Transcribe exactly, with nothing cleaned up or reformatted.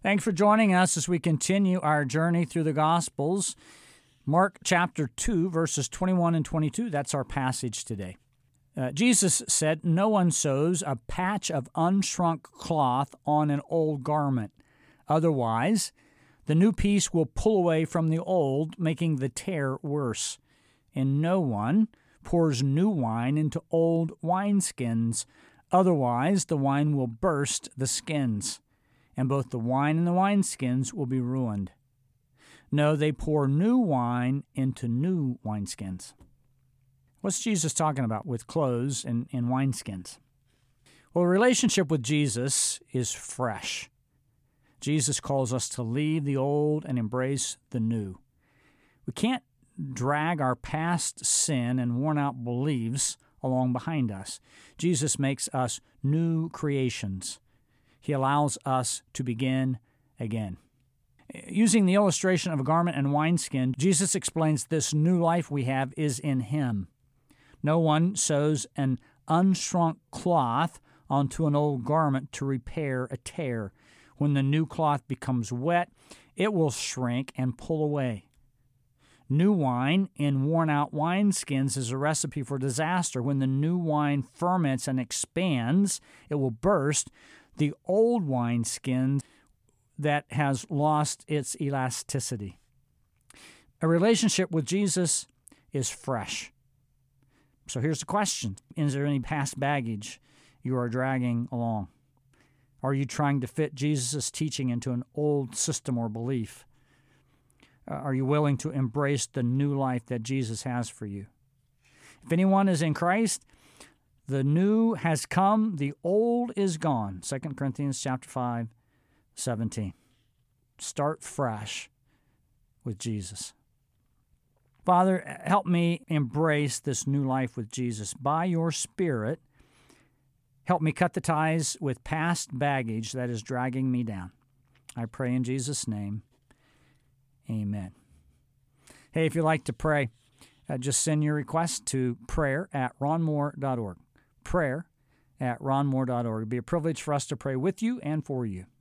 Thanks for joining us as we continue our journey through the Gospels. Mark chapter two, verses twenty-one and twenty-two, that's our passage today. Uh, Jesus said, "No one sews a patch of unshrunk cloth on an old garment. Otherwise, the new piece will pull away from the old, making the tear worse. And no one pours new wine into old wineskins. Otherwise, the wine will burst the skins, and both the wine and the wineskins will be ruined. No, they pour new wine into new wineskins." What's Jesus talking about with clothes and, and wineskins? Well, a relationship with Jesus is fresh. Jesus calls us to leave the old and embrace the new. We can't drag our past sin and worn-out beliefs along behind us. Jesus makes us new creations. He allows us to begin again. Using the illustration of a garment and wineskin, Jesus explains this new life we have is in Him. No one sews an unshrunk cloth onto an old garment to repair a tear. When the new cloth becomes wet, it will shrink and pull away. New wine in worn-out wineskins is a recipe for disaster. When the new wine ferments and expands, it will burst the old wineskin that has lost its elasticity. A relationship with Jesus is fresh. So here's the question. Is there any past baggage you are dragging along? Are you trying to fit Jesus' teaching into an old system or belief? Uh, are you willing to embrace the new life that Jesus has for you? If anyone is in Christ, the new has come, the old is gone. Second Corinthians chapter five, seventeen. Start fresh with Jesus. Father, help me embrace this new life with Jesus. By your Spirit, help me cut the ties with past baggage that is dragging me down. I pray in Jesus' name, amen. Hey, if you'd like to pray, uh, just send your request to prayer at ron moore dot org. Prayer at ron moore dot org. It'd be a privilege for us to pray with you and for you.